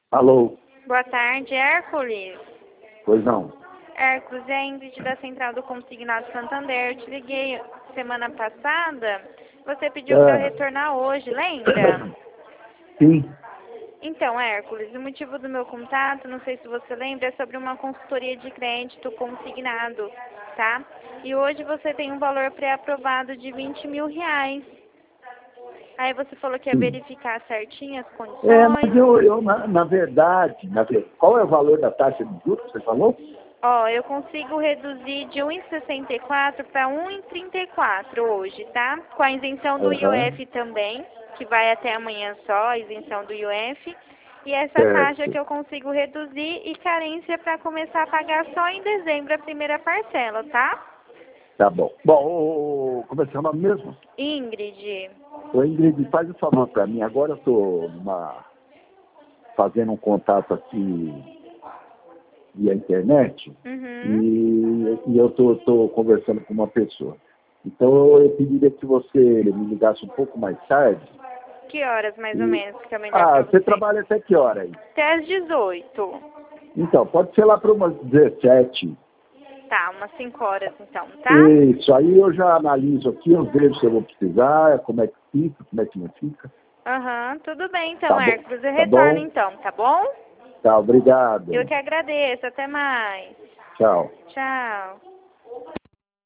Alô? Boa tarde, Hércules. Pois não. Hércules, é a Ingrid da Central do Consignado Santander. Eu te liguei semana passada. Você pediu para eu retornar hoje, lembra? Sim. Então, Hércules, o motivo do meu contato, não sei se você lembra, é sobre uma consultoria de crédito consignado, tá? E hoje você tem um valor pré-aprovado de R$ 20.000. Aí você falou que ia Sim. verificar certinho as Mas condições. na verdade, qual é o valor da taxa de juros que você falou? Ó, eu consigo reduzir de 1,64 para 1,34 hoje, tá? Com a isenção do Aham. IOF também, que vai até amanhã só, a isenção do IOF. E essa taxa Certo. que eu consigo reduzir e carência para começar a pagar só em dezembro a primeira parcela, tá? Tá bom. Bom, como é que chama mesmo? Ingrid. Ô, Ingrid, faz um favor para mim. Agora eu estou fazendo um contato aqui via internet Uhum. e eu estou conversando com uma pessoa. Então eu pediria que você me ligasse um pouco mais tarde. Que horas mais ou E... menos fica melhor para Você você? trabalha até que hora aí? Até às 18. Então, pode ser lá para umas 17. Tá, umas 5 horas então, tá? Isso, aí eu já analiso aqui, eu vejo se eu vou precisar, como é que fica, como é que não fica. Aham, tudo bem então, Tá bom? Hércules. Eu Tá retorno bom? então, tá bom? Tá, obrigado. Eu que agradeço. Até mais. Tchau. Tchau.